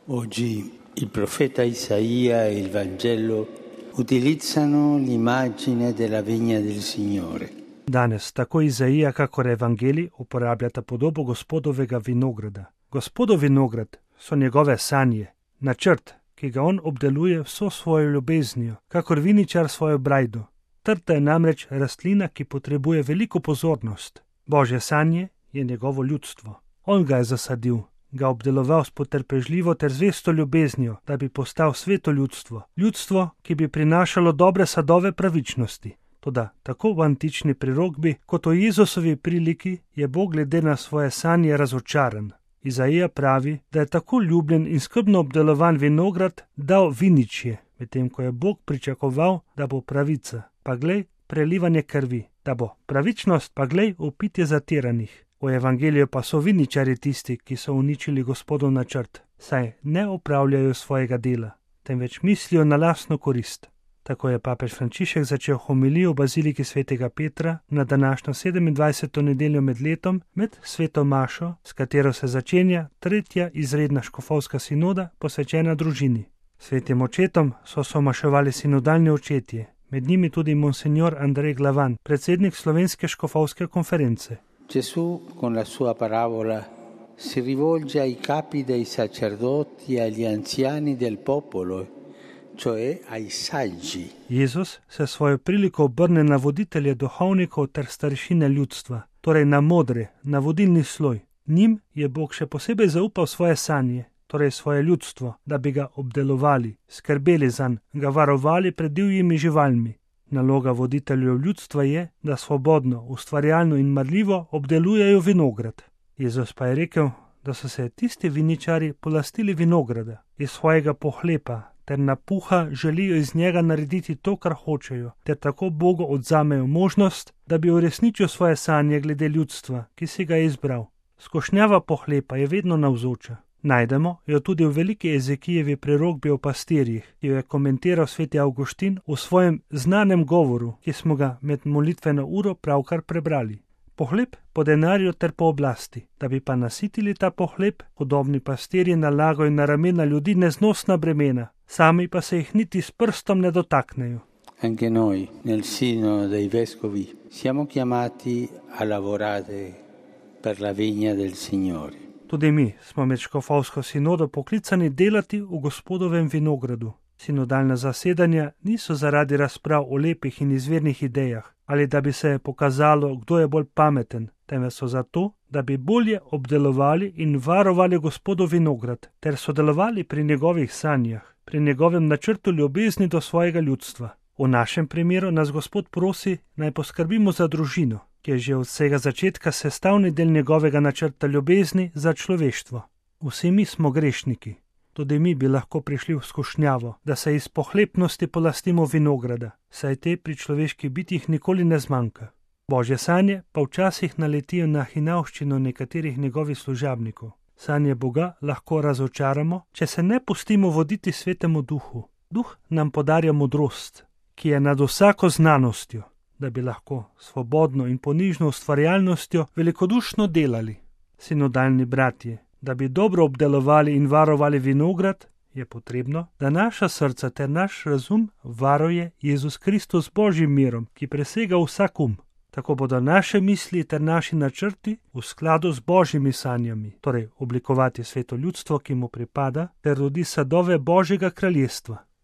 Oggi il profeta Isaia e il Vangelo utilizzano l'immagine della vigna del Signore. Danes tako Izaija kakor Evangelij uporabljata podobo Gospodovega vinograda. Gospodov vinograd so njegove sanje, načrt, ki ga on obdeluje vso svojo ljubeznijo, kakor viničar svojo brajdo. Trta je namreč rastlina, ki potrebuje veliko pozornost. Božje sanje je njegovo ljudstvo. On ga je zasadil, ga obdeloval s potrpežljivo ter zvesto ljubeznijo, da bi postal sveto ljudstvo. Ljudstvo, ki bi prinašalo dobre sadove pravičnosti. Toda tako v antični prerokbi kot v Jezusovi priliki je Bog glede na svoje sanje razočaran. Izaija pravi, da je tako ljubljen in skrbno obdelovan vinograd dal viničje, medtem ko je Bog pričakoval, da bo pravica, pa glej, prelivanje krvi, da bo pravičnost, pa glej, upitje zatiranih. V Evangeliju pa so viničari tisti, ki so uničili Gospodov načrt, saj ne opravljajo svojega dela, temveč mislijo na lastno korist. Tako je papež Frančišek začel homilijo v baziliki svetega Petra na današnjo 27. nedeljo med letom med sveto mašo, s katero se začenja tretja izredna škofovska sinoda posvečena družini. Svetim očetom so somaševali sinodalni očetje, med njimi tudi monsignor Andrej Glavan, predsednik Slovenske škofovske konference. Gesù con la sua parabola si rivolge ai capi dei sacerdoti e agli anziani del popolo, cioè ai saggi. Jezus se svojo priliko obrne na voditelje duhovnikov ter starešine ljudstva, torej na modre, na vodilni sloj. Njim je Bog še posebej zaupal svoje sanje, torej svoje ljudstvo, da bi ga obdelovali, skrbeli zanj, ga varovali pred divjimi živalmi. Naloga voditeljev ljudstva je, da svobodno, ustvarjalno in marljivo obdelujejo vinograd. Jezus pa je rekel, da so se tisti viničari polastili vinograda iz svojega pohlepa, ter napuha želijo iz njega narediti to, kar hočejo, ter tako Bogu odzamejo možnost, da bi uresničil svoje sanje glede ljudstva, ki si ga je izbral. Skušnjava pohlepa je vedno navzoča. Najdemo jo tudi v veliki Ezekijevi prerokbi o pastirjih, ki jo je komentiral sveti Avguštin v svojem znanem govoru, ki smo ga med molitveno uro pravkar prebrali. Pohlep po denarju ter po oblasti, da bi pa nasitili ta pohlep, hudobni pastirji nalagajo na ramena ljudi neznosna bremena, sami pa se jih niti s prstom ne dotaknejo. Anche noi, nel sino dei vescovi, siamo chiamati a lavorare per la vigna del Signore. Tudi mi smo med škofovsko sinodo poklicani delati v Gospodovem vinogradu. Sinodalna zasedanja niso zaradi razprav o lepih in izvirnih idejah, ali da bi se pokazalo, kdo je bolj pameten, temveč so zato, da bi bolje obdelovali in varovali Gospodov vinograd, ter sodelovali pri njegovih sanjah, pri njegovem načrtu ljubezni do svojega ljudstva. V našem primeru nas Gospod prosi, naj poskrbimo za družino, ki je že od vsega začetka sestavni del njegovega načrta ljubezni za človeštvo. Vsi mi smo grešniki. Tudi mi bi lahko prišli v skušnjavo, da se iz pohlepnosti polastimo vinograda, saj te pri človeških bitjih nikoli ne zmanjka. Božje sanje pa včasih naletijo na hinavščino nekaterih njegovih služabnikov. Sanje Boga lahko razočaramo, če se ne pustimo voditi svetemu duhu. Duh nam podarja modrost, ki je nad vsako znanostjo, da bi lahko svobodno in ponižno ustvarjalnostjo velikodušno delali. Sinodalni bratje, da bi dobro obdelovali in varovali vinograd, je potrebno, da naša srca ter naš razum varuje Jezus Kristus Božjim mirom, ki presega vsak Tako bodo naše misli ter naši načrti v skladu z Božjimi sanjami, torej oblikovati sveto ljudstvo, ki mu pripada, ter rodi sadove Božjega kraljestva.